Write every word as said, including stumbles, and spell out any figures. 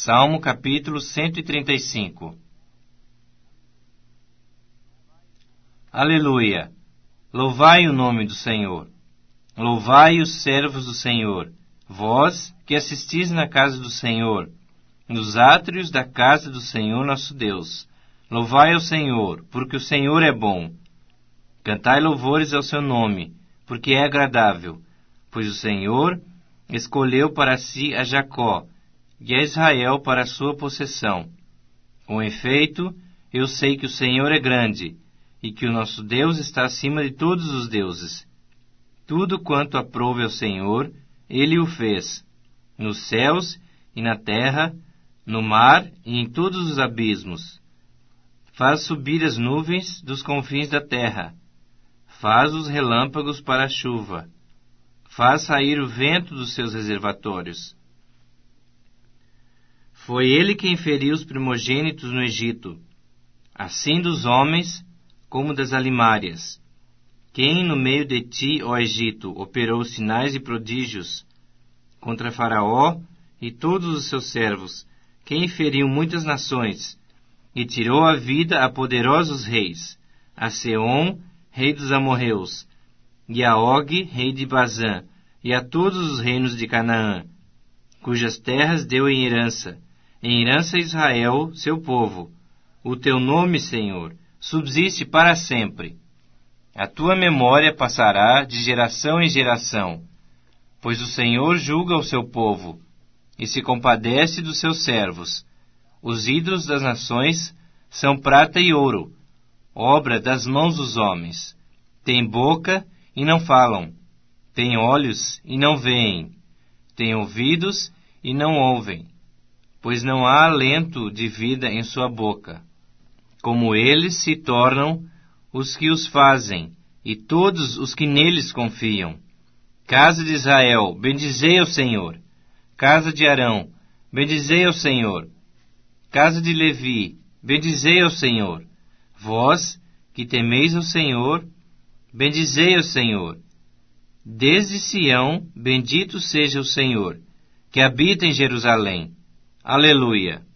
Salmo capítulo cento e trinta e cinco. Aleluia! Louvai o nome do Senhor. Louvai os servos do Senhor, vós que assistis na casa do Senhor, nos átrios da casa do Senhor nosso Deus. Louvai ao Senhor, porque o Senhor é bom. Cantai louvores ao seu nome, porque é agradável, pois o Senhor escolheu para si a Jacó, e a Israel para a sua possessão. Com efeito, eu sei que o Senhor é grande, e que o nosso Deus está acima de todos os deuses. Tudo quanto aprouve ao Senhor, Ele o fez, nos céus e na terra, no mar e em todos os abismos. Faz subir as nuvens dos confins da terra, faz os relâmpagos para a chuva, faz sair o vento dos seus reservatórios. Foi ele quem feriu os primogênitos no Egito, assim dos homens como das alimárias. Quem no meio de ti, ó Egito, operou sinais e prodígios contra Faraó e todos os seus servos, quem feriu muitas nações e tirou a vida a poderosos reis, a Seom, rei dos amorreus, e a Og, rei de Bazã, e a todos os reinos de Canaã, cujas terras deu em herança, em herança a Israel, seu povo. O teu nome, Senhor, subsiste para sempre. A tua memória passará de geração em geração, pois o Senhor julga o seu povo e se compadece dos seus servos. Os ídolos das nações são prata e ouro, obra das mãos dos homens. Têm boca e não falam, têm olhos e não veem, têm ouvidos e não ouvem, pois não há alento de vida em sua boca. Como eles se tornam os que os fazem, e todos os que neles confiam. Casa de Israel, bendizei ao Senhor. Casa de Arão, bendizei ao Senhor. Casa de Levi, bendizei ao Senhor. Vós, que temeis ao Senhor, bendizei ao Senhor. Desde Sião, bendito seja o Senhor, que habita em Jerusalém. Aleluia!